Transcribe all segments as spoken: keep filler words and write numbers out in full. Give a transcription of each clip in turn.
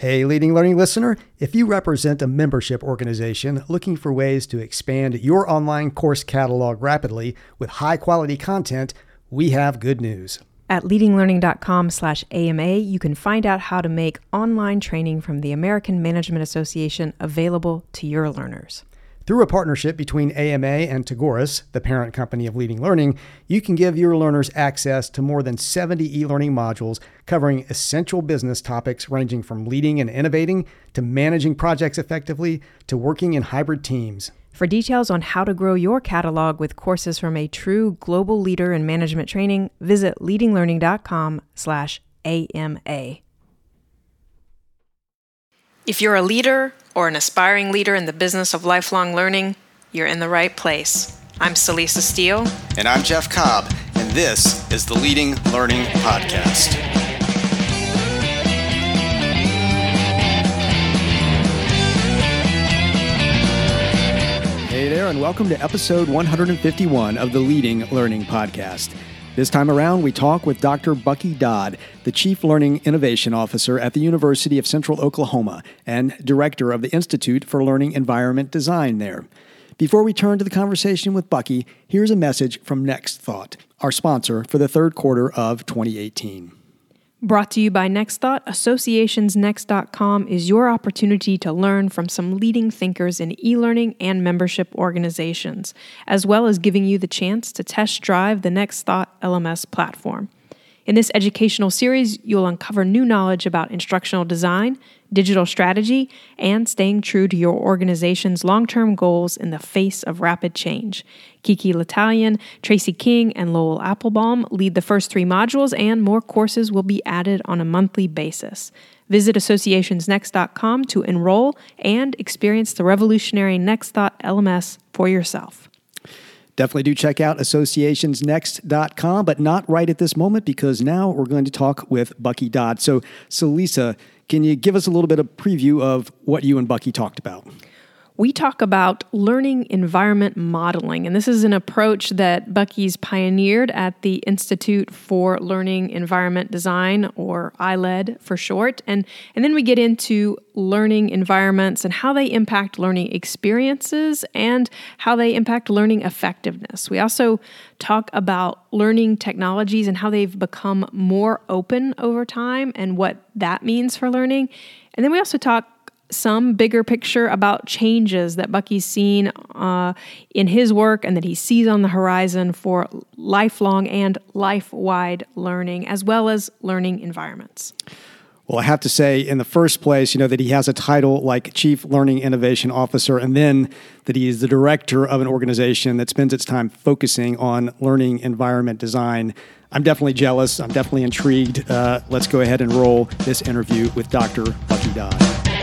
Hey, Leading Learning listener, if you represent a membership organization looking for ways to expand your online course catalog rapidly with high-quality content, we have good news. At leadinglearning.com slash AMA, you can find out how to make online training from the American Management Association available to your learners. Through a partnership between A M A and Tagoras, the parent company of Leading Learning, you can give your learners access to more than seventy e-learning modules covering essential business topics ranging from leading and innovating to managing projects effectively to working in hybrid teams. For details on how to grow your catalog with courses from a true global leader in management training, visit leadinglearning.com slash AMA. If you're a leader or an aspiring leader in the business of lifelong learning, you're in the right place. I'm Celisa Steele. And I'm Jeff Cobb, and this is the Leading Learning Podcast. Hey there, and welcome to episode one hundred fifty-one of the Leading Learning Podcast. This time around, we talk with Doctor Bucky Dodd, the Chief Learning Innovation Officer at the University of Central Oklahoma and Director of the Institute for Learning Environment Design there. Before we turn to the conversation with Bucky, here's a message from Next Thought, our sponsor for the third quarter of twenty eighteen. Brought to you by Next Thought, associations next dot com is your opportunity to learn from some leading thinkers in e-learning and membership organizations, as well as giving you the chance to test drive the Next Thought L M S platform. In this educational series, you'll uncover new knowledge about instructional design, digital strategy, and staying true to your organization's long-term goals in the face of rapid change. Kiki L'Italian, Tracy King, and Lowell Applebaum lead the first three modules, and more courses will be added on a monthly basis. Visit associations next dot com to enroll and experience the revolutionary Next Thought L M S for yourself. Definitely do check out associations next dot com, but not right at this moment because now we're going to talk with Bucky Dodd. So, Celisa, can you give us a little bit of preview of what you and Bucky talked about? We talk about learning environment modeling, and this is an approach that Bucky's pioneered at the Institute for Learning Environment Design, or I L E D for short. And, and then we get into learning environments and how they impact learning experiences and how they impact learning effectiveness. We also talk about learning technologies and how they've become more open over time and what that means for learning. And then we also talk some bigger picture about changes that Bucky's seen uh, in his work and that he sees on the horizon for lifelong and life-wide learning, as well as learning environments. Well, I have to say, in the first place, you know, that he has a title like Chief Learning Innovation Officer, and then that he is the director of an organization that spends its time focusing on learning environment design. I'm definitely jealous. I'm definitely intrigued. Uh, let's go ahead and roll this interview with Doctor Bucky Dodd.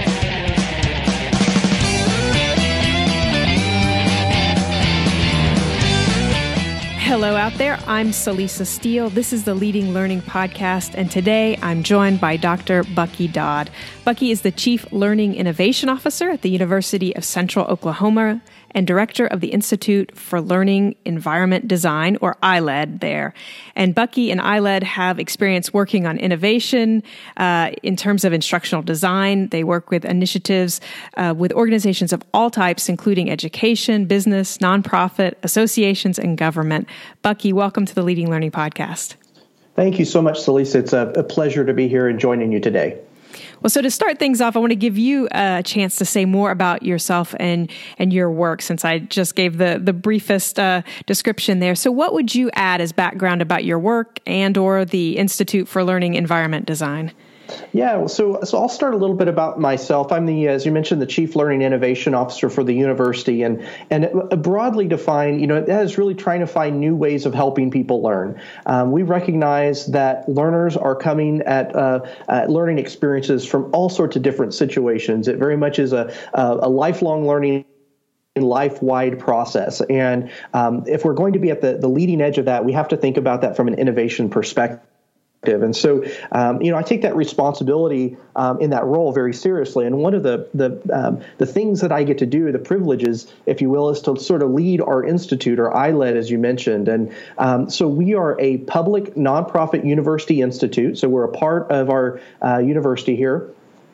Hello out there, I'm Celisa Steele. This is the Leading Learning Podcast, and today I'm joined by Doctor Bucky Dodd. Bucky is the Chief Learning Innovation Officer at the University of Central Oklahoma and Director of the Institute for Learning Environment Design, or I L E D there. And Bucky and I L E D have experience working on innovation uh, in terms of instructional design. They work with initiatives uh, with organizations of all types, including education, business, nonprofit, associations, and government. Bucky, welcome to the Leading Learning Podcast. Thank you so much, Celisa. It's a, a pleasure to be here and joining you today. Well, so to start things off, I want to give you a chance to say more about yourself and, and your work, since I just gave the, the briefest uh, description there. So what would you add as background about your work and or the Institute for Learning Environment Design? Yeah, so so I'll start a little bit about myself. I'm the, as you mentioned, the Chief Learning Innovation Officer for the university, and and broadly defined, you know, that is really trying to find new ways of helping people learn. Um, we recognize that learners are coming at, uh, at learning experiences from all sorts of different situations. It very much is a a, a lifelong learning life-wide process. And um, if we're going to be at the, the leading edge of that, we have to think about that from an innovation perspective. And so, um, you know, I take that responsibility um, in that role very seriously. And one of the the um, the things that I get to do, the privileges, if you will, is to sort of lead our institute, or I L E D, as you mentioned. And um, so we are a public nonprofit university institute. So we're a part of our uh, university here.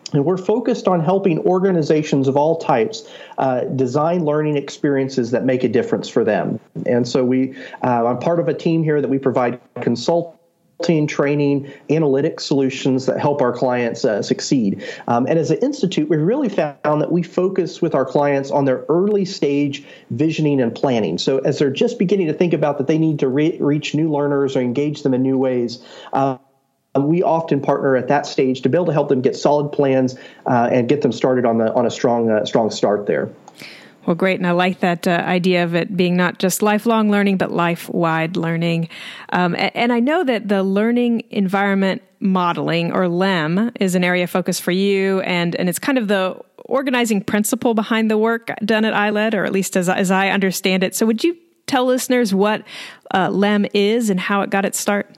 And we're focused on helping organizations of all types uh, design learning experiences that make a difference for them. And so we, uh, I'm part of a team here that we provide consulting, training, analytic solutions that help our clients uh, succeed. Um, and as an institute, we really found that we focus with our clients on their early stage visioning and planning. So as they're just beginning to think about that they need to re- reach new learners or engage them in new ways, uh, we often partner at that stage to be able to help them get solid plans uh, and get them started on the on a strong uh, strong start there. Well, great. And I like that uh, idea of it being not just lifelong learning, but life-wide learning. Um, and I know that the learning environment modeling, or L E M, is an area of focus for you. And, and it's kind of the organizing principle behind the work done at I L E D, or at least as, as I understand it. So would you tell listeners what uh, L E M is and how it got its start?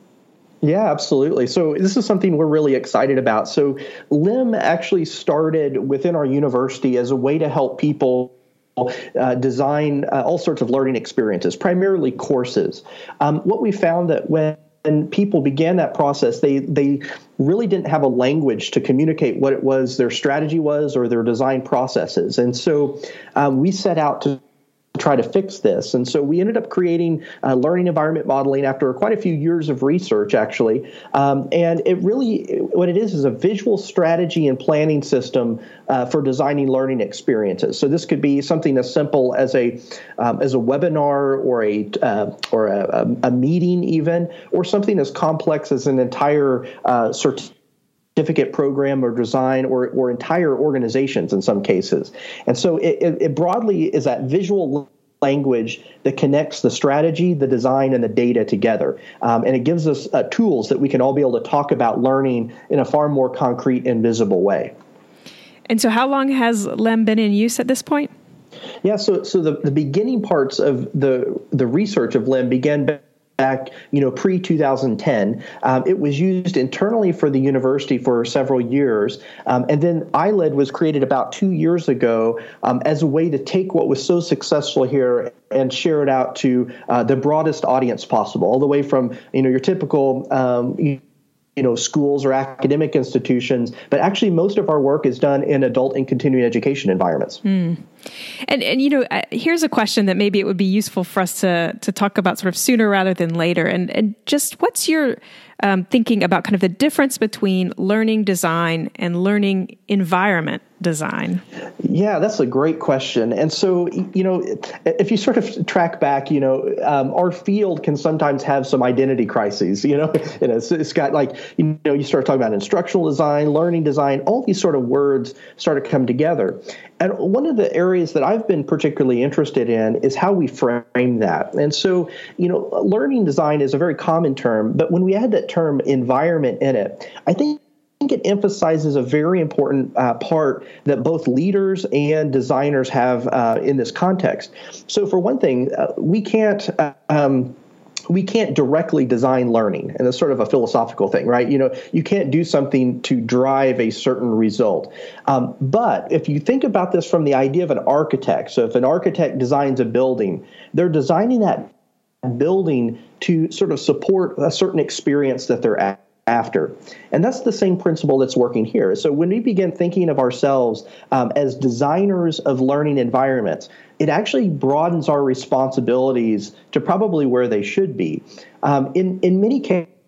Yeah, absolutely. So this is something we're really excited about. So L E M actually started within our university as a way to help people uh, design uh, all sorts of learning experiences, primarily courses. Um, what we found that when When people began that process, they they really didn't have a language to communicate what it was their strategy was or their design processes. And so um, we set out to try to fix this. And so we ended up creating uh, learning environment modeling after quite a few years of research, actually. Um, and it really, what it is, is a visual strategy and planning system uh, for designing learning experiences. So this could be something as simple as a um, as a webinar or a uh, or a, a meeting even, or something as complex as an entire uh, certificate. certificate program or design or, or entire organizations in some cases. And so it, it, it broadly is that visual language that connects the strategy, the design, and the data together. Um, and it gives us uh, tools that we can all be able to talk about learning in a far more concrete and visible way. And so how long has L E M been in use at this point? Yeah, so so the, the beginning parts of the, the research of L E M began back back, you know, pre twenty ten. Um, it was used internally for the university for several years. Um, and then I L E D was created about two years ago um, as a way to take what was so successful here and share it out to uh, the broadest audience possible, all the way from, you know, your typical um, you, you know, schools or academic institutions, but actually most of our work is done in adult and continuing education environments. Mm. And, and, you know, uh, here's a question that maybe it would be useful for us to to talk about sort of sooner rather than later. And, and just what's your um, thinking about kind of the difference between learning design and learning environment design? Yeah, that's a great question. And so, you know, if you sort of track back, you know, um, our field can sometimes have some identity crises, you know, and it's, it's got like, you know, you start talking about instructional design, learning design, all these sort of words start to come together. And one of the areas that I've been particularly interested in is how we frame that. And so, you know, learning design is a very common term, but when we add that term environment in it, I think it emphasizes a very important uh, part that both leaders and designers have uh, in this context. So for one thing, uh, we can't uh, um, we can't directly design learning, and it's sort of a philosophical thing, right? You know, you can't do something to drive a certain result. Um, but if you think about this from the idea of an architect, so if an architect designs a building, they're designing that building to sort of support a certain experience that they're at. After. And that's the same principle that's working here. So when we begin thinking of ourselves um, as designers of learning environments, it actually broadens our responsibilities to probably where they should be. Um, in, in many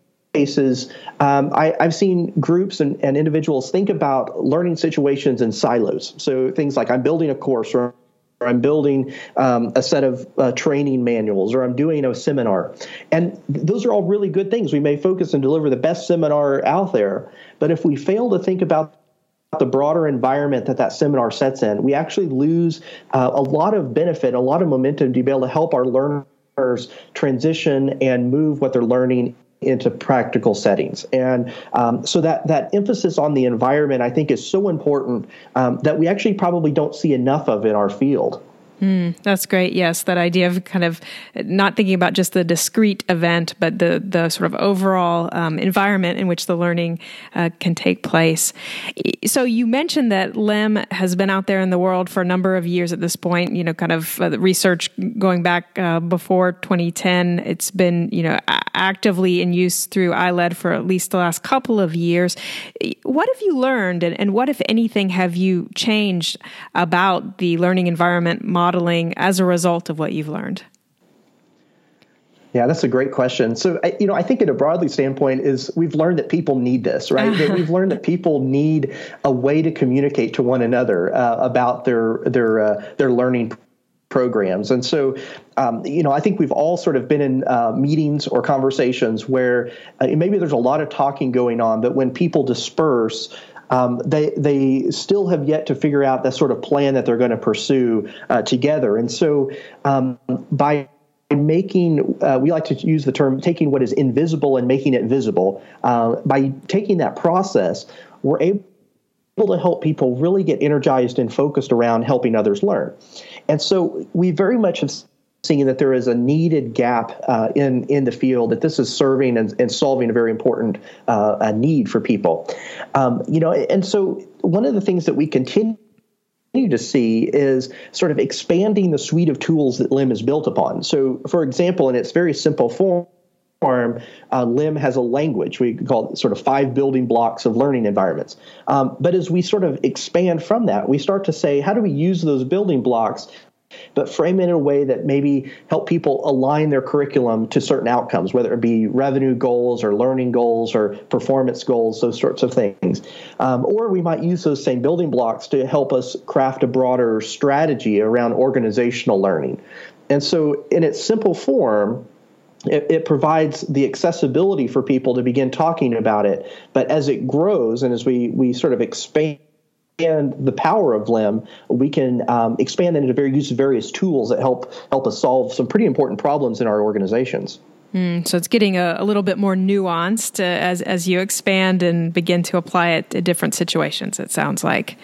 cases, um, I, I've seen groups and, and individuals think about learning situations in silos. So things like I'm building a course, or or I'm building um, a set of uh, training manuals, or I'm doing a seminar. And those are all really good things. We may focus and deliver the best seminar out there, but if we fail to think about the broader environment that that seminar sets in, we actually lose uh, a lot of benefit, a lot of momentum to be able to help our learners transition and move what they're learning into practical settings. And um, so that that emphasis on the environment, I think, is so important um, that we actually probably don't see enough of in our field. Mm, that's great. Yes, that idea of kind of not thinking about just the discrete event, but the the sort of overall um, environment in which the learning uh, can take place. So you mentioned that L E M has been out there in the world for a number of years at this point. You know, kind of uh, research going back uh, before twenty ten. It's been, you know, actively in use through iLED for at least the last couple of years. What have you learned, and, and what, if anything, have you changed about the learning environment modeling as a result of what you've learned? Yeah, that's a great question. So, you know, I think at a broadly standpoint is we've learned that people need this, right? That we've learned that people need a way to communicate to one another uh, about their their uh, their learning programs. And so, um, you know, I think we've all sort of been in uh, meetings or conversations where uh, maybe there's a lot of talking going on, but when people disperse, Um, they they still have yet to figure out that sort of plan that they're going to pursue uh, together. And so um, by making, uh, we like to use the term, taking what is invisible and making it visible. Uh, by taking that process, we're able to help people really get energized and focused around helping others learn. And so we very much have seen that there is a needed gap uh, in, in the field, that this is serving and, and solving a very important uh, a need for people. Um, you know, and so one of the things that we continue to see is sort of expanding the suite of tools that LIM is built upon. So, for example, in its very simple form, uh, LIM has a language. We call it sort of five building blocks of learning environments. Um, but as we sort of expand from that, we start to say, how do we use those building blocks, but frame it in a way that maybe help people align their curriculum to certain outcomes, whether it be revenue goals or learning goals or performance goals, those sorts of things. Um, or we might use those same building blocks to help us craft a broader strategy around organizational learning. And so in its simple form, It, it provides the accessibility for people to begin talking about it. But as it grows and as we, we sort of expand the power of LIM, we can um, expand it into very use of various tools that help help us solve some pretty important problems in our organizations. Mm, so it's getting a, a little bit more nuanced uh, as as you expand and begin to apply it to different situations, it sounds like.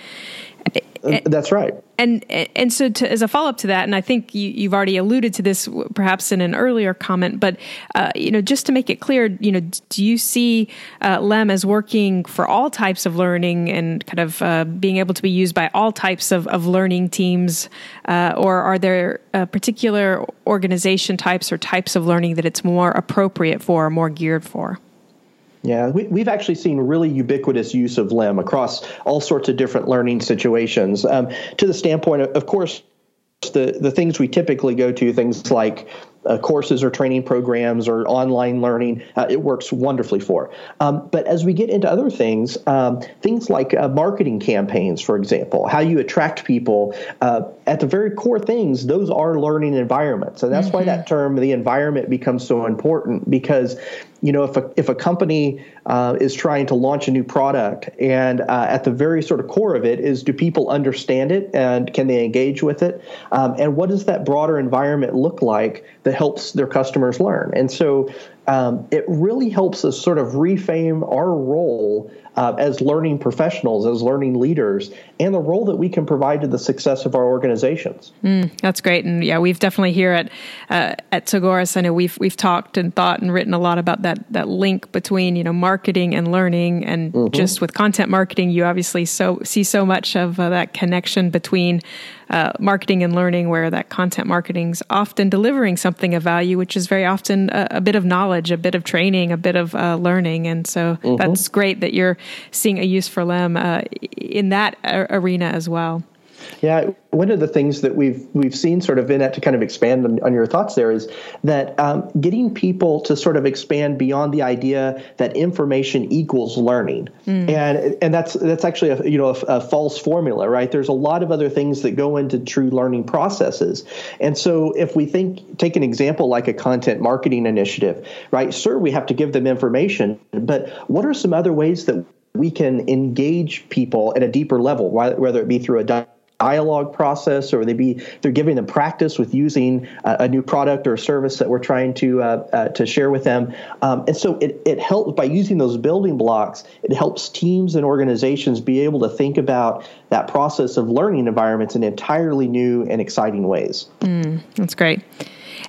Uh, that's right. And and so to, as a follow-up to that, and I think you, you've already alluded to this perhaps in an earlier comment, but uh, you know, just to make it clear, you know, do you see uh, LEM as working for all types of learning and kind of uh, being able to be used by all types of, of learning teams, uh, or are there uh, particular organization types or types of learning that it's more appropriate for or more geared for? Yeah, we, we've actually seen really ubiquitous use of LIM across all sorts of different learning situations. Um, to the standpoint, of, of course, the, the things we typically go to, things like uh, courses or training programs or online learning, uh, it works wonderfully for. Um, but as we get into other things, um, things like uh, marketing campaigns, for example, how you attract people, uh, at the very core things, those are learning environments. And that's mm-hmm. why that term, the environment, becomes so important, because you know, if a if a company uh, is trying to launch a new product, and uh, at the very sort of core of it is, do people understand it and can they engage with it? Um, and what does that broader environment look like that helps their customers learn? And so um, it really helps us sort of reframe our role uh, as learning professionals, as learning leaders, and the role that we can provide to the success of our organizations. Mm, that's great. And yeah, we've definitely here at uh, at Tagoras, I know we've we've talked and thought and written a lot about that that link between, you know, marketing and learning, and mm-hmm. just with content marketing, you obviously so see so much of uh, that connection between uh, marketing and learning, where that content marketing is often delivering something of value, which is very often a, a bit of knowledge, a bit of training, a bit of uh, learning. And so mm-hmm. that's great that you're seeing a use for LEM uh, in that arena as well. Yeah, one of the things that we've we've seen sort of in that, to kind of expand on, on your thoughts there, is that um, getting people to sort of expand beyond the idea that information equals learning, mm. and and that's that's actually a you know a, a false formula, right? There's a lot of other things that go into true learning processes, and so if we think take an example like a content marketing initiative, right? Sure, we have to give them information, but what are some other ways that we can engage people at a deeper level, whether it be through a dialogue process, or they be they're giving them practice with using uh, a new product or service that we're trying to uh, uh, to share with them. Um, and so it it helps by using those building blocks. It helps teams and organizations be able to think about that process of learning environments in entirely new and exciting ways. Mm, that's great. Uh,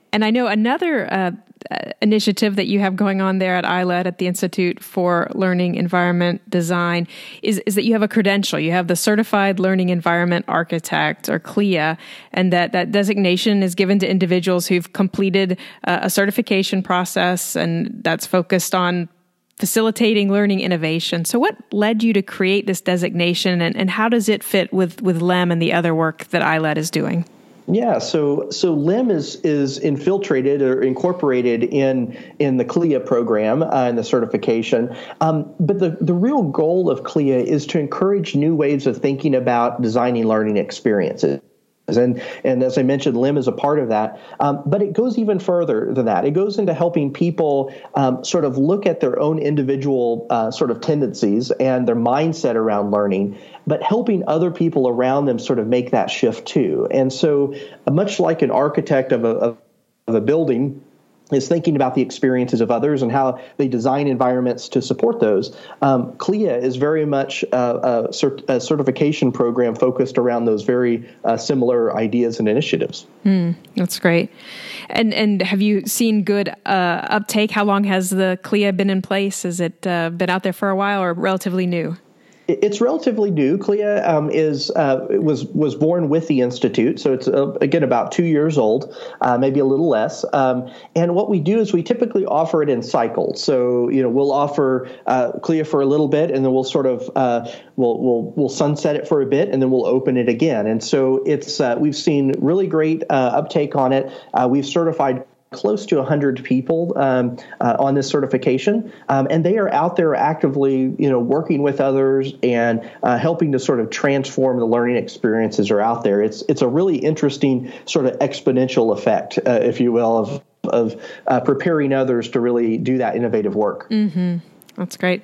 And I know another uh, initiative that you have going on there at I L E D, at the Institute for Learning Environment Design, is, is that you have a credential. You have the Certified Learning Environment Architect, or C L E A, and that, that designation is given to individuals who've completed uh, a certification process, and that's focused on facilitating learning innovation. So what led you to create this designation, and, and how does it fit with, with L E M and the other work that I L E D is doing? Yeah, so so L E M is is infiltrated or incorporated in in the C L E A program uh, and the certification. Um, but the, the real goal of C L E A is to encourage new ways of thinking about designing learning experiences. And, and as I mentioned, L E M is a part of that. Um, but it goes even further than that. It goes into helping people um, sort of look at their own individual uh, sort of tendencies and their mindset around learning, but helping other people around them sort of make that shift too. And so uh, much like an architect of a, of a building is thinking about the experiences of others and how they design environments to support those. Um, C L E A is very much uh, a, cert- a certification program focused around those very uh, similar ideas and initiatives. Mm, that's great. And and have you seen good uh, uptake? How long has the C L E A been in place? Has it uh, been out there for a while, or relatively new? It's relatively new. C L E A um, is uh, was was born with the Institute, so it's uh, again about two years old, uh, maybe a little less. Um, and what we do is we typically offer it in cycles. So you know we'll offer uh, C L E A for a little bit, and then we'll sort of uh, we'll we'll we'll sunset it for a bit, and then we'll open it again. And so it's uh, we've seen really great uh, uptake on it. Uh, we've certified close to one hundred people um, uh, on this certification, um, and they are out there actively, you know, working with others and uh, helping to sort of transform the learning experiences are out there. It's it's a really interesting sort of exponential effect, uh, if you will, of of uh, preparing others to really do that innovative work. Mm-hmm. That's great.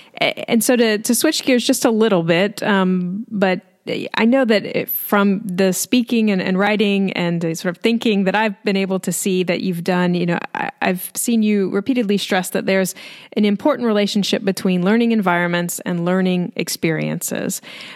And so to to switch gears just a little bit, um, but I know that from the speaking and, and writing and the sort of thinking that I've been able to see that you've done, you know, I, I've seen you repeatedly stress that there's an important relationship between learning environments and learning experiences.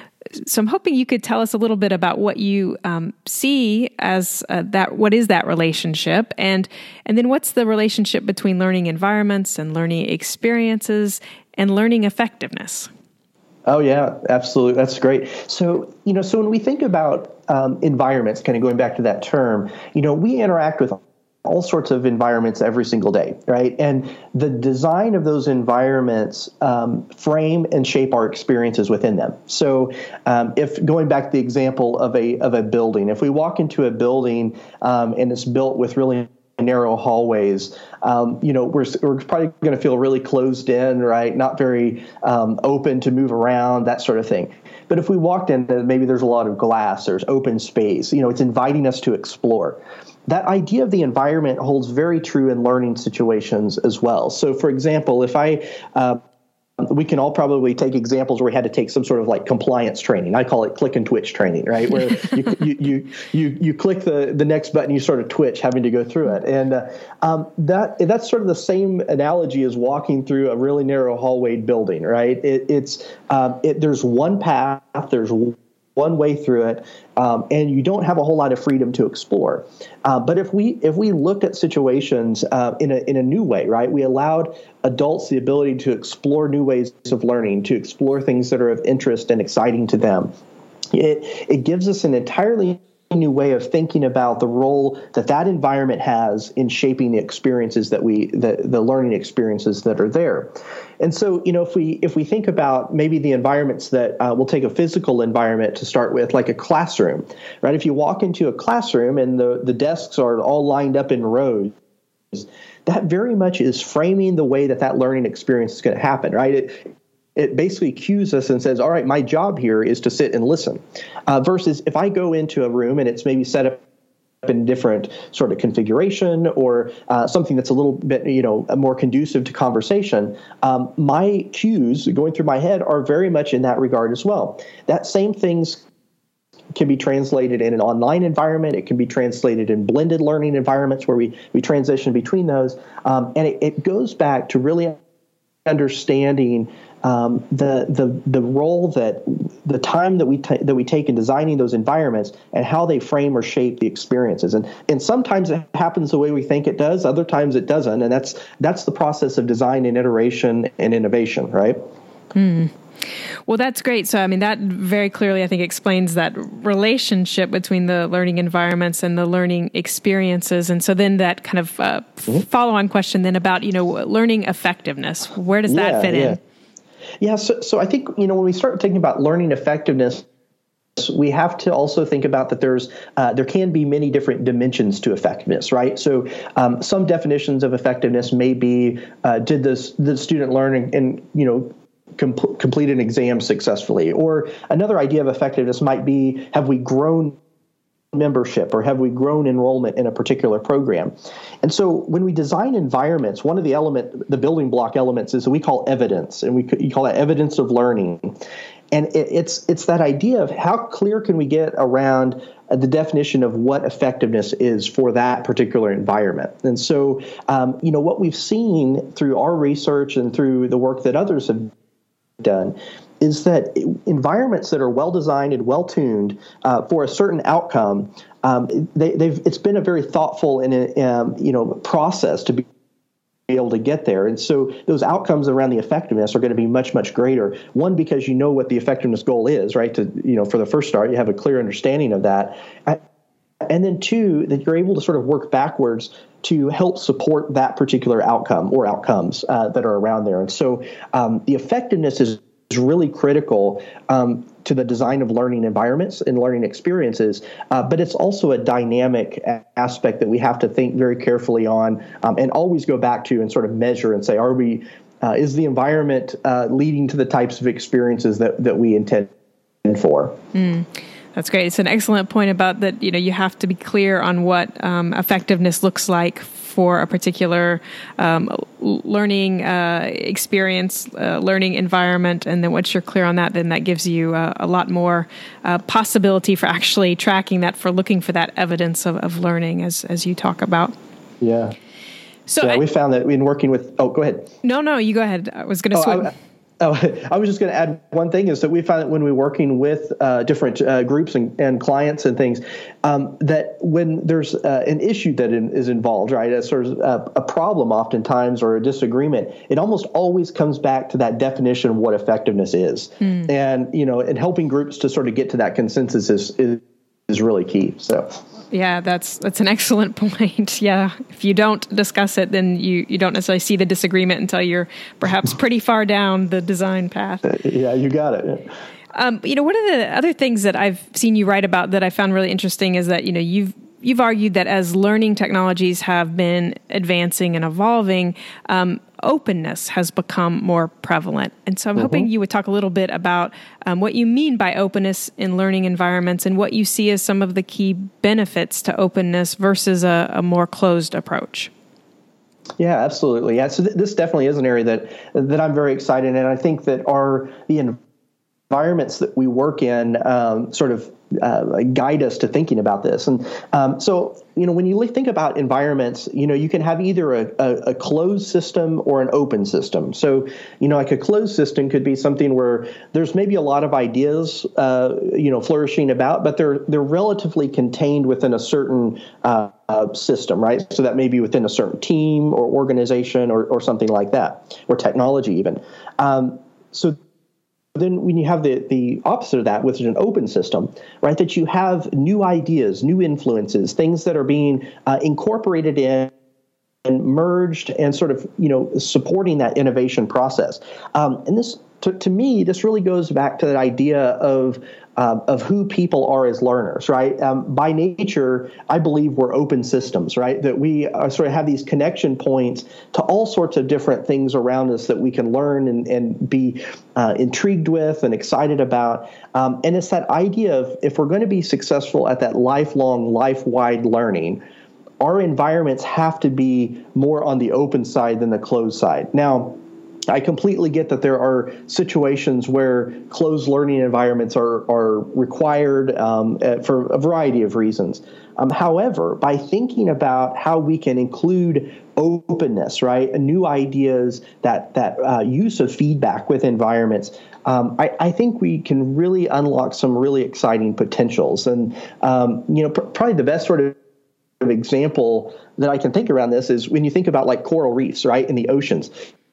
So I'm hoping you could tell us a little bit about what you um, see as uh, that. What is that relationship, and and then what's the relationship between learning environments and learning experiences and learning effectiveness? Oh, yeah, absolutely. That's great. So, you know, so when we think about um, environments, kind of going back to that term, you know, we interact with all sorts of environments every single day, right? And the design of those environments um, frame and shape our experiences within them. So um, if going back to the example of a of a building, if we walk into a building um, and it's built with really narrow hallways, um, you know, we're, we're probably going to feel really closed in, right? Not very um, open to move around, that sort of thing. But if we walked in, maybe there's a lot of glass, there's open space, you know, it's inviting us to explore. That idea of the environment holds very true in learning situations as well. So, for example, if I uh, we can all probably take examples where we had to take some sort of like compliance training. I call it click and twitch training, right? Where you, you you you you click the, the next button, you sort of twitch, having to go through it, and uh, um, that that's sort of the same analogy as walking through a really narrow hallway building, right? It, it's um, it, there's one path, there's one way through it, um, and you don't have a whole lot of freedom to explore. Uh, but if we if we looked at situations uh, in a in a new way, right, we allowed adults the ability to explore new ways of learning, to explore things that are of interest and exciting to them. It it gives us an entirely new way of thinking about the role that that environment has in shaping the experiences that we the the learning experiences that are there. And so, you know, if we if we think about maybe the environments that uh, we'll take a physical environment to start with, like a classroom, right? If you walk into a classroom and the, the desks are all lined up in rows, that very much is framing the way that that learning experience is going to happen, right? It, It basically cues us and says, all right, my job here is to sit and listen. Uh, versus if I go into a room and it's maybe set up in different sort of configuration or uh, something that's a little bit, you know, more conducive to conversation, um, my cues going through my head are very much in that regard as well. That same things can be translated in an online environment. It can be translated in blended learning environments where we, we transition between those. Um, and it, it goes back to really understanding um, the the the role that the time that we ta- that we take in designing those environments and how they frame or shape the experiences. And and sometimes it happens the way we think it does. Other times it doesn't. And that's that's the process of design and iteration and innovation, right? Hmm. Well, that's great. So, I mean, that very clearly, I think, explains that relationship between the learning environments and the learning experiences. And so then that kind of uh, mm-hmm. follow-on question then about, you know, learning effectiveness. Where does that yeah, fit yeah. in? Yeah, so, so I think, you know, when we start thinking about learning effectiveness, we have to also think about that there's uh, there can be many different dimensions to effectiveness, right? So um, some definitions of effectiveness may be uh, did this the student learn and, and you know com- complete an exam successfully, or another idea of effectiveness might be have we grown membership or have we grown enrollment in a particular program. And so when we design environments, one of the element, the building block elements is that we call evidence, and we you call that evidence of learning. And it, it's it's that idea of how clear can we get around the definition of what effectiveness is for that particular environment. And so, um, you know, what we've seen through our research and through the work that others have done is that environments that are well designed and well tuned uh, for a certain outcome, um, they, they've it's been a very thoughtful and um, you know process to be able to get there. And so those outcomes around the effectiveness are going to be much, much greater. One, because you know what the effectiveness goal is, right? To, you know, for the first start, you have a clear understanding of that. And then two, that you're able to sort of work backwards to help support that particular outcome or outcomes uh, that are around there. And so um, the effectiveness is is really critical um, to the design of learning environments and learning experiences, uh, but it's also a dynamic a- aspect that we have to think very carefully on um, and always go back to and sort of measure and say, are we, uh, is the environment uh, leading to the types of experiences that, that we intend for? Mm. That's great. It's an excellent point about that, you know, you have to be clear on what um, effectiveness looks like for a particular um, learning uh, experience, uh, learning environment. And then once you're clear on that, then that gives you uh, a lot more uh, possibility for actually tracking that, for looking for that evidence of, of learning as, as you talk about. Yeah. So yeah, I, we found that in working with, oh, go ahead. No, no, you go ahead. I was going to oh, switch. I, Oh, I was just going to add one thing is that we found that when we're working with uh, different uh, groups and, and clients and things, um, that when there's uh, an issue that in, is involved, right, a sort of a, a problem oftentimes or a disagreement, it almost always comes back to that definition of what effectiveness is. Mm. And, you know, and helping groups to sort of get to that consensus is, is, is really key. So. Yeah, that's that's an excellent point. Yeah, if you don't discuss it, then you, you don't necessarily see the disagreement until you're perhaps pretty far down the design path. Yeah, you got it. Um, you know, one of the other things that I've seen you write about that I found really interesting is that, you know, you've you've argued that as learning technologies have been advancing and evolving, um, openness has become more prevalent. And so I'm mm-hmm. hoping you would talk a little bit about um, what you mean by openness in learning environments and what you see as some of the key benefits to openness versus a, a more closed approach. Yeah, absolutely. Yeah, so th- this definitely is an area that that I'm very excited in. And I think that our the environments that we work in um, sort of Uh, guide us to thinking about this. And um, so, you know, when you think about environments, you know, you can have either a, a, a closed system or an open system. So, you know, like a closed system could be something where there's maybe a lot of ideas, uh, you know, flourishing about, but they're they're relatively contained within a certain uh, uh, system, right? So that may be within a certain team or organization or, or something like that, or technology even. Um, so then when you have the, the opposite of that, which is an open system, right, that you have new ideas, new influences, things that are being uh, incorporated in and merged and sort of, you know, supporting that innovation process. Um, and this, to, to me, this really goes back to that idea of Uh, of who people are as learners, right? Um, by nature, I believe we're open systems, right? That we are, sort of have these connection points to all sorts of different things around us that we can learn and, and be uh, intrigued with and excited about. Um, and it's that idea of if we're going to be successful at that lifelong, life-wide learning, our environments have to be more on the open side than the closed side. Now, I completely get that there are situations where closed learning environments are are required um, for a variety of reasons. Um, however, by thinking about how we can include openness, right? New ideas, that that uh, use of feedback with environments. Um, I, I think we can really unlock some really exciting potentials. And, um, you know, pr- probably the best sort of example that I can think around this is when you think about like coral reefs, right, in the oceans.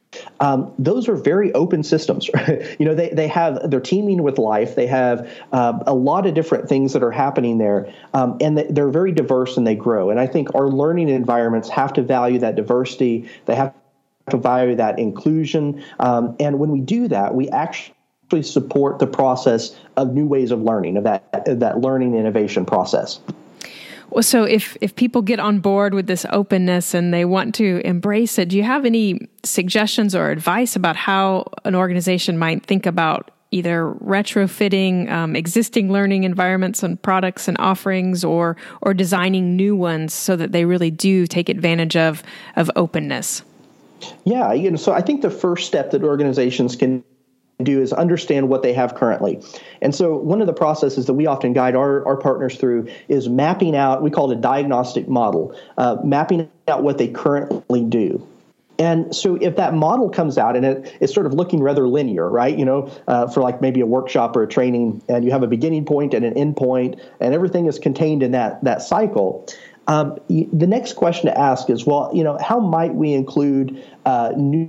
Um, those are very open systems. Right? You know, they, they have, they're teeming with life. They have uh, a lot of different things that are happening there. Um, and they're very diverse and they grow. And I think our learning environments have to value that diversity. They have to value that inclusion. Um, and when we do that, we actually support the process of new ways of learning, of that, of that learning innovation process. Well, so if, if people get on board with this openness and they want to embrace it, do you have any suggestions or advice about how an organization might think about either retrofitting um, existing learning environments and products and offerings, or or designing new ones so that they really do take advantage of of openness? Yeah, you know, so I think the first step that organizations can do is understand what they have currently. And so one of the processes that we often guide our, our partners through is mapping out, we call it a diagnostic model, uh, mapping out what they currently do. And so if that model comes out and it, it's sort of looking rather linear, right, you know, uh, for like maybe a workshop or a training, and you have a beginning point and an end point, and everything is contained in that that cycle, Um, the next question to ask is, well, you know, how might we include uh, new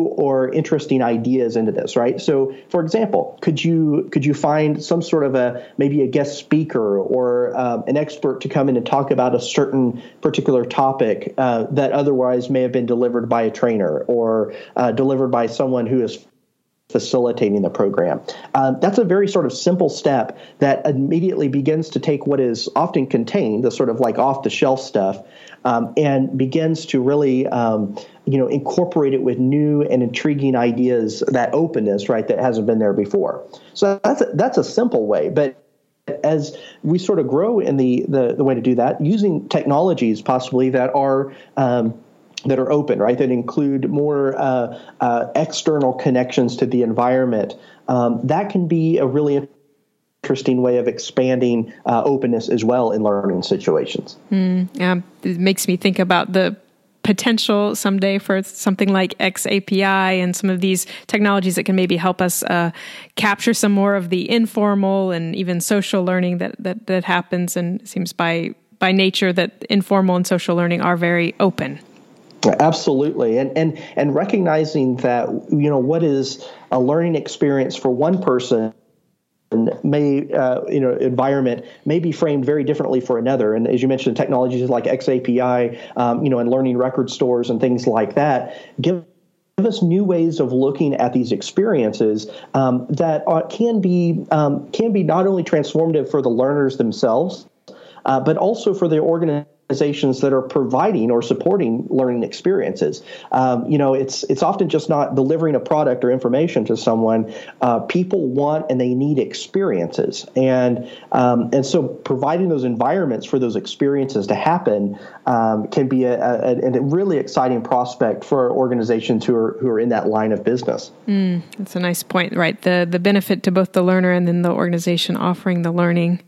or interesting ideas into this, right? So, for example, could you could you find some sort of a maybe a guest speaker or um, an expert to come in and talk about a certain particular topic uh, that otherwise may have been delivered by a trainer or uh, delivered by someone who is facilitating the program? Um, that's a very sort of simple step that immediately begins to take what is often contained, the sort of like off-the-shelf stuff, um, and begins to really, um, you know, incorporate it with new and intriguing ideas, that openness, right, that hasn't been there before. So that's a, that's a simple way, but as we sort of grow in the, the, the way to do that, using technologies possibly that are um, that are open, right, that include more uh, uh, external connections to the environment, um, that can be a really interesting way of expanding uh, openness as well in learning situations. Mm, yeah, it makes me think about the potential someday for something like X A P I and some of these technologies that can maybe help us uh, capture some more of the informal and even social learning that, that, that happens, and it seems by by nature that informal and social learning are very open. Absolutely. And, and, and recognizing that, you know, what is a learning experience for one person may, uh, you know, environment may be framed very differently for another. And as you mentioned, technologies like X A P I, um, you know, and learning record stores and things like that give Give us new ways of looking at these experiences um, that are, can be um, can be not only transformative for the learners themselves, uh, but also for the organizations that are providing or supporting learning experiences. Um, you know, it's it's often just not delivering a product or information to someone. Uh, people want and they need experiences, and um, and so providing those environments for those experiences to happen um, can be a, a, a really exciting prospect for organizations who are who are in that line of business. Mm, that's a nice point, right? The the benefit to both the learner and then the organization offering the learning.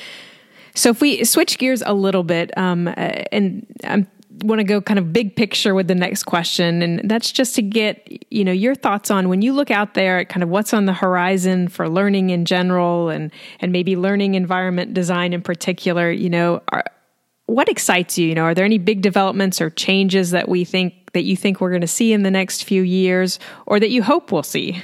So if we switch gears a little bit, um, and I want to go kind of big picture with the next question, and that's just to get, you know, your thoughts on when you look out there at kind of what's on the horizon for learning in general, and and maybe learning environment design in particular. You know, are, what excites you? You know, are there any big developments or changes that we think that you think we're going to see in the next few years, or that you hope we'll see?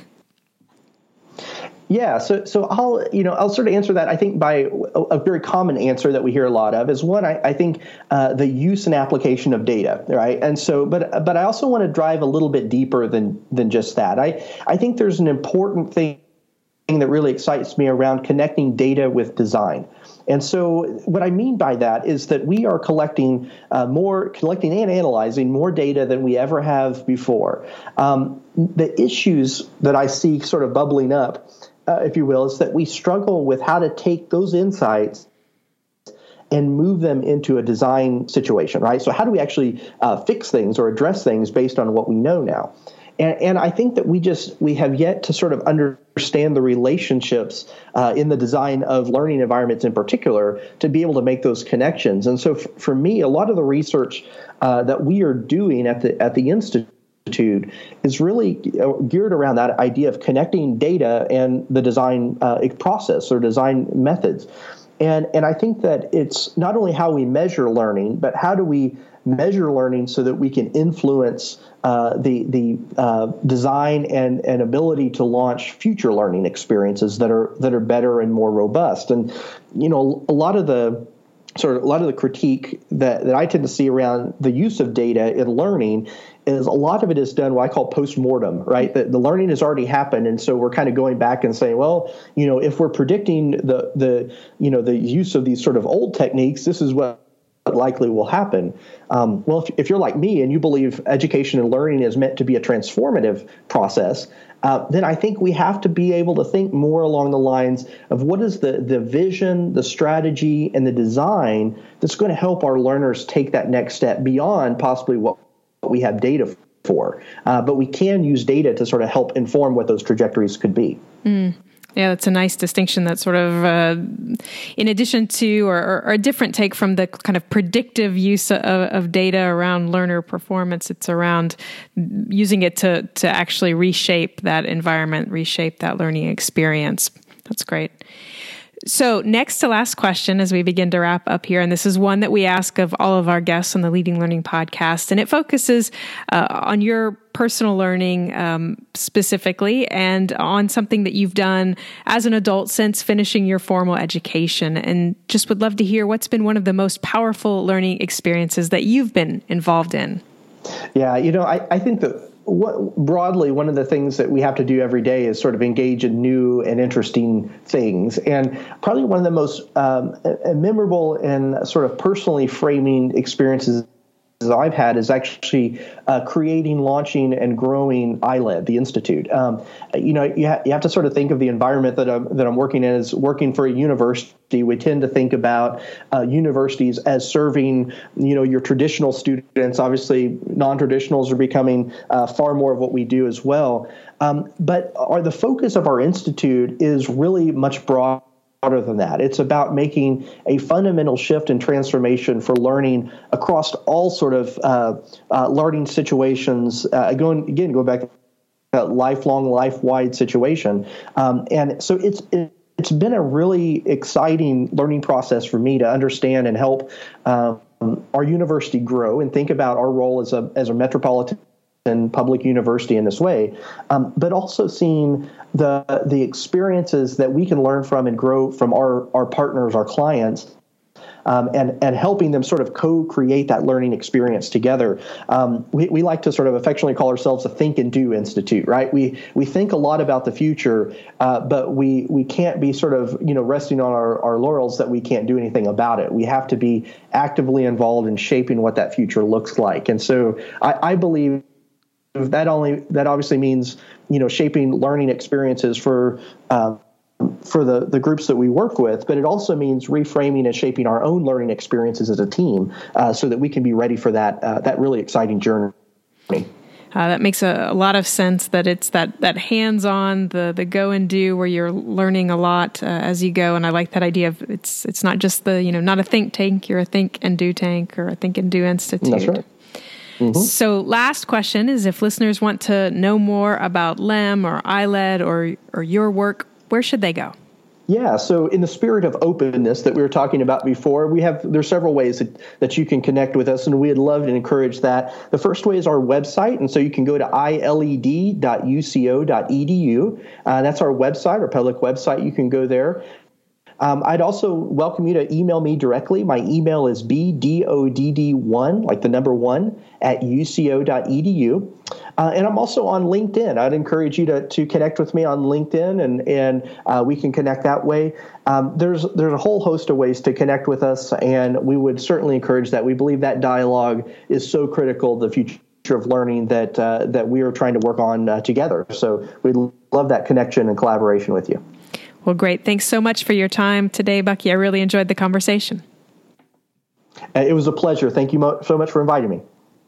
Yeah, so so I'll you know I'll sort of answer that. I think by a, a very common answer that we hear a lot of is one. I, I think uh, the use and application of data, right? And so, but but I also want to drive a little bit deeper than than just that. I I think there's an important thing that really excites me around connecting data with design. And so what I mean by that is that we are collecting uh, more, collecting and analyzing more data than we ever have before. Um, the issues that I see sort of bubbling up, uh, if you will, is that we struggle with how to take those insights and move them into a design situation, right? So how do we actually uh, fix things or address things based on what we know now? And, and I think that we just we have yet to sort of understand the relationships uh, in the design of learning environments in particular to be able to make those connections. And so f- for me, a lot of the research uh, that we are doing at the at the Institute is really geared around that idea of connecting data and the design uh, process or design methods. And and I think that it's not only how we measure learning, but how do we measure learning so that we can influence uh, the the uh, design and, and ability to launch future learning experiences that are that are better and more robust. And you know, a lot of the sort of a lot of the critique that, that I tend to see around the use of data in learning is a lot of it is done what I call post-mortem, right? The, the learning has already happened, and so we're kind of going back and saying, well, you know, if we're predicting the the you know the use of these sort of old techniques, this is what likely will happen. Um, well, if, if you're like me and you believe education and learning is meant to be a transformative process, uh, then I think we have to be able to think more along the lines of what is the, the vision, the strategy, and the design that's going to help our learners take that next step beyond possibly what we have data for. Uh, but we can use data to sort of help inform what those trajectories could be. Mm. Yeah, that's a nice distinction. That sort of, uh, in addition to, or, or, or a different take from the kind of predictive use of, of data around learner performance. It's around using it to to actually reshape that environment, reshape that learning experience. That's great. So next to last question as we begin to wrap up here, and this is one that we ask of all of our guests on the Leading Learning podcast, and it focuses uh, on your personal learning um, specifically and on something that you've done as an adult since finishing your formal education, and just would love to hear what's been one of the most powerful learning experiences that you've been involved in. Yeah, you know, I, I think that What, broadly, one of the things that we have to do every day is sort of engage in new and interesting things. And probably one of the most um, memorable and sort of personally framing experiences I've had is actually uh, creating, launching, and growing I L E D, the Institute. Um, you know, you, ha- you have to sort of think of the environment that I'm, that I'm working in as working for a university. We tend to think about uh, universities as serving, you know, your traditional students. Obviously, non-traditionals are becoming uh, far more of what we do as well. Um, but our, the focus of our institute is really much broader than that. It's about making a fundamental shift and transformation for learning across all sort of uh, uh, learning situations. Uh, going again, go back to that lifelong, life-wide situation, um, and so it's it, it's been a really exciting learning process for me to understand and help um, our university grow and think about our role as a as a metropolitan and public university in this way, um, but also seeing the the experiences that we can learn from and grow from our, our partners, our clients, um, and, and helping them sort of co-create that learning experience together. Um, we, we like to sort of affectionately call ourselves a Think and Do Institute, right? We we think a lot about the future, uh, but we we can't be sort of, you know, resting on our, our laurels that we can't do anything about it. We have to be actively involved in shaping what that future looks like. And so I, I believe That only that obviously means, you know, shaping learning experiences for um, for the, the groups that we work with, but it also means reframing and shaping our own learning experiences as a team, uh, so that we can be ready for that uh, that really exciting journey. Uh, that makes a, a lot of sense. That it's that that hands-on, the the go and do, where you're learning a lot uh, as you go. And I like that idea of it's it's not just the you know not a think tank, you're a think and do tank or a think and do institute. That's right. Mm-hmm. So last question is, if listeners want to know more about L E M or I L E D or or your work, where should they go? Yeah, so in the spirit of openness that we were talking about before, we have there's several ways that, that you can connect with us, and we'd love to encourage that. The first way is our website, and so you can go to I L E D dot U C O dot E D U. Uh, that's our website, our public website. You can go there. Um, I'd also welcome you to email me directly. My email is b d o d d one, like the number one, at u c o dot e d u. Uh, and I'm also on LinkedIn. I'd encourage you to to connect with me on LinkedIn, and and uh, we can connect that way. Um, there's there's a whole host of ways to connect with us, and we would certainly encourage that. We believe that dialogue is so critical to the future of learning that uh, that we are trying to work on uh, together. So we'd love that connection and collaboration with you. Well, great. Thanks so much for your time today, Bucky. I really enjoyed the conversation. It was a pleasure. Thank you mo- so much for inviting me.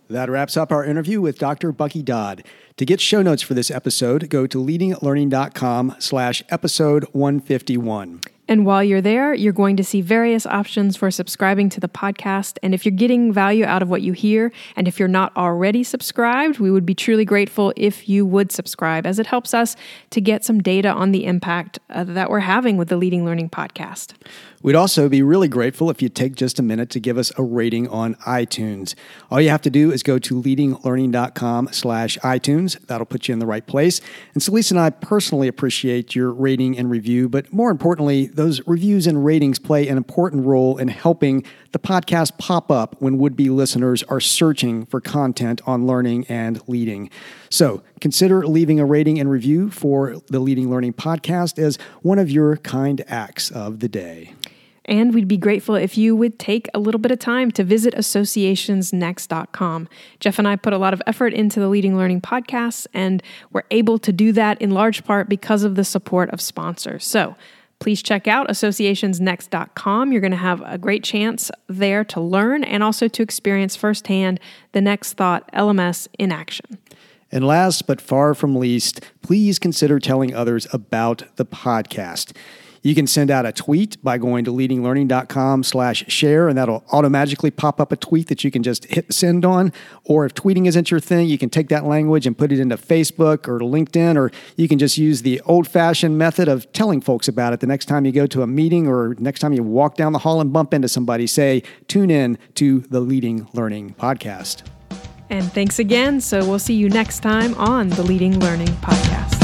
That wraps up our interview with Doctor Bucky Dodd. To get show notes for this episode, go to leadinglearning.com slash episode 151. And while you're there, you're going to see various options for subscribing to the podcast. And if you're getting value out of what you hear, and if you're not already subscribed, we would be truly grateful if you would subscribe, as it helps us to get some data on the impact uh, that we're having with the Leading Learning podcast. We'd also be really grateful if you take just a minute to give us a rating on iTunes. All you have to do is go to leadinglearning.com slash iTunes. That'll put you in the right place. And Celeste and I personally appreciate your rating and review, but more importantly, those reviews and ratings play an important role in helping the podcast pop up when would-be listeners are searching for content on learning and leading. So consider leaving a rating and review for the Leading Learning podcast as one of your kind acts of the day. And we'd be grateful if you would take a little bit of time to visit associations next dot com. Jeff and I put a lot of effort into the Leading Learning podcasts, and we're able to do that in large part because of the support of sponsors. So please check out associations next dot com. You're going to have a great chance there to learn and also to experience firsthand the Next Thought L M S in action. And last but far from least, please consider telling others about the podcast. You can send out a tweet by going to leadinglearning.com slash share, and that'll automatically pop up a tweet that you can just hit send on. Or if tweeting isn't your thing, you can take that language and put it into Facebook or LinkedIn, or you can just use the old-fashioned method of telling folks about it the next time you go to a meeting or next time you walk down the hall and bump into somebody. Say, tune in to the Leading Learning podcast. And thanks again. So we'll see you next time on the Leading Learning podcast.